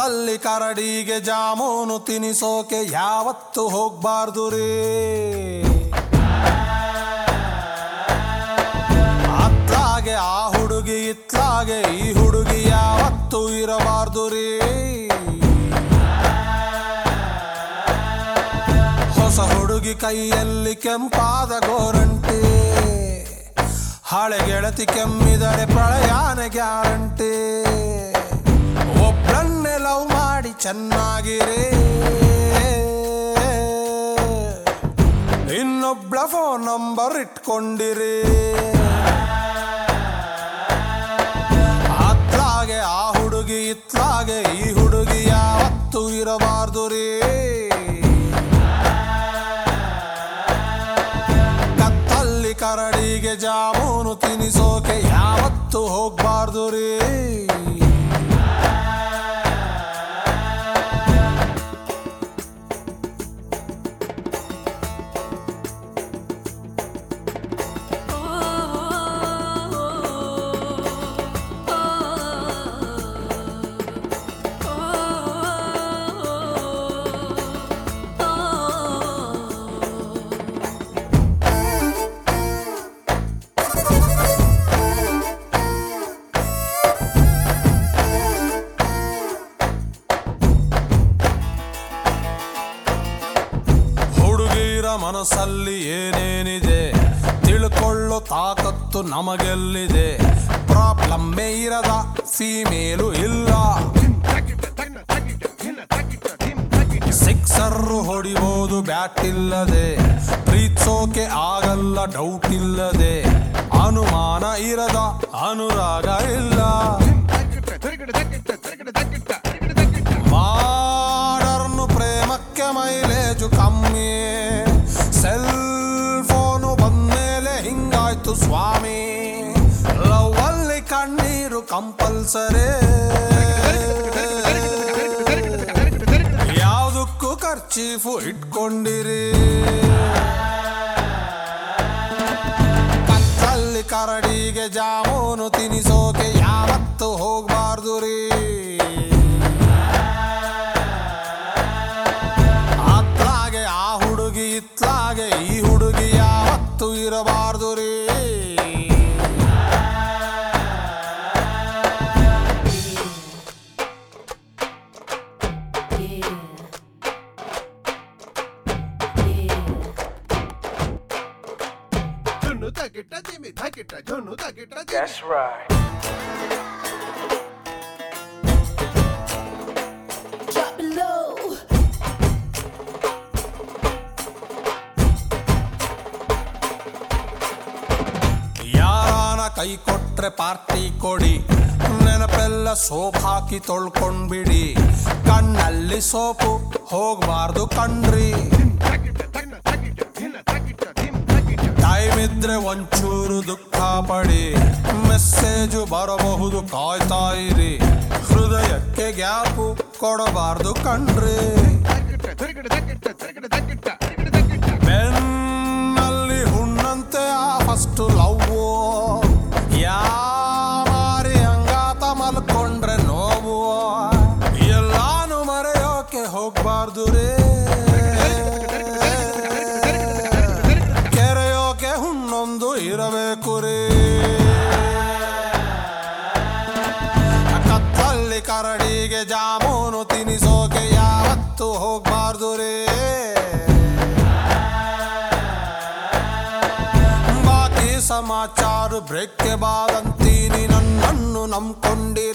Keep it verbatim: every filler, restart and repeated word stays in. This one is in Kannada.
ಕತ್ತಲ್ಲಿ ಕರಡಿಗೆ ಜಾಮೂನು ತಿನಿಸೋಕೆ ಯಾವತ್ತು ಹೋಗ್ಬಾರ್ದು ರೀ. ಅತ್ಲಾಗೆ ಆ ಹುಡುಗಿ ಇತ್ಲಾಗೆ ಈ ಹುಡುಗಿ ಯಾವತ್ತು ಇರಬಾರ್ದು ರೀ. ಹೊಸ ಹುಡುಗಿ ಕೈಯಲ್ಲಿ ಕೆಂಪಾದ ಗೋರಂಟಿ, ಹಳೆ ಗೆಳತಿ ಕೆಮ್ಮಿದರೆ ಪ್ರಳಯಾನ ಗ್ಯಾರಂಟಿ. ಒಬ್ಬಳನ್ನೇ ಲವ್ ಮಾಡಿ ಚೆನ್ನಾಗಿರಿ, ಇನ್ನೊಬ್ಳ ಫೋನ್ ನಂಬರ್ ಇಟ್ಕೊಂಡಿರಿ. ಅತ್ಲಾಗೆ ಆ ಹುಡುಗಿ ಇತ್ಲಾಗೆ ಈ ಹುಡುಗಿ ಯಾವತ್ತು ಇರಬಾರ್ದು ರೀ. ಕತ್ತಲ್ಲಿ ಕರಡಿಗೆ ಜಾಮೂನು ತಿನಿಸೋಕೆ ಯಾವತ್ತು ಹೋಗ್ಬಾರ್ದು ರೀ. ಮನಸ್ಸಲ್ಲಿ ಏನೇನಿದೆ ತಿಳ್ಕೊಳ್ಳೋ ತಾಕತ್ತು ನಮಗೆಲ್ಲಿದೆ. ಪ್ರಾಬ್ಲಮ್ಮೇ ಇರದ ಫೀಮೇಲು ಇಲ್ಲ, ಸಿಕ್ಸರ್ರು ಹೊಡಿಬೋದು ಬ್ಯಾಟ್ ಇಲ್ಲದೆ. ಪ್ರೀತ್ಸೋಕೆ ಆಗಲ್ಲ ಡೌಟ್ ಇಲ್ಲದೆ, ಅನುಮಾನ ಇರದ ಅನುರಾಗ ಇಲ್ಲ. ಮಾಡರ್ನು ಪ್ರೇಮಕ್ಕೆ ಮೈಲೇಜು ಕಮ್ಮಿ, ಸೆಲ್ ಫೋನು ಬಂದ್ಮೇಲೆ ಹಿಂಗಾಯ್ತು ಸ್ವಾಮಿ. ಲವ್ ಅಲ್ಲಿ ಕಣ್ಣೀರು ಕಂಪಲ್ಸರಿ, ಯಾವುದಕ್ಕೂ ಖರ್ಚೀಫು ಇಟ್ಕೊಂಡಿರಿ. ಕತ್ತಲ್ಲಿ ಕರಡಿಗೆ ಜಾಮೂನು ತಿನಿಸೋಕೆ ಯಾವತ್ತು ಹೋಗ್ಬಾರ್ದು ರೀ. ಅತ್ಲಾಗೆ ಆ ಹುಡುಗಿ ಇತ್ಲಾಗೆ ಈ ಹುಡುಗಿ ಯಾವತ್ತು ಇರಬಾರ್ದು ರೀ. That's right. Drop it low. ಯಾರಾನ ಕೈ ಕೊಟ್ರೆ ಪಾರ್ಟಿ ಕೊಡಿ, ನೆನಪೆಲ್ಲ ಸೋಪ್ ಹಾಕಿ ತೊಳ್ಕೊಂಡ್ಬಿಡಿ. ಕಣ್ಣಲ್ಲಿ ಸೋಪು ಹೋಗ್ಬಾರ್ದು ಕಣ್ರಿ. ಟೈಮ್ ಇದ್ರೆ ಒಂಚೂರು ದುಃಖ ಪಡಿ, ಮೆಸೇಜು ಬರಬಹುದು ಕಾಯ್ತಾ ಇರಿ. ಹೃದಯಕ್ಕೆ ಗ್ಯಾಪು ಕೊಡಬಾರ್ದು ಕಣ್ರಿ. ಬೆನ್ನಲ್ಲಿ ಹುಣ್ಣಂತೆ ಆ ಫಸ್ಟ್ ಲವ್ವು, ಯಾರಿ ಹಂಗಾತ ಮಲ್ಕೊಂಡ್ರೆ ನೋವು. ಎಲ್ಲಾನು ಮರೆಯೋಕೆ ಹೋಗ್ಬಾರ್ದು ರೇ, ಕೆರೆಯೋಕೆ ಹುಣ್ಣೊಂದು ಇರಬೇಕು ರೇ. ಕತ್ತಲ್ಲಿ ಕರಡಿಗೆ ಜಾಮೂನು ತಿನಿಸೋಕೆ ಯಾವತ್ತು ಹೋಗ್ಬಾರ್ದು ರೇ. ಬಾಕಿ ಸಮಾಚಾರ ಬ್ರೇಕ್ಗೆ ಬಾದಂತೀನಿ, ನನ್ನನ್ನು ನಂಬ್ಕೊಂಡಿ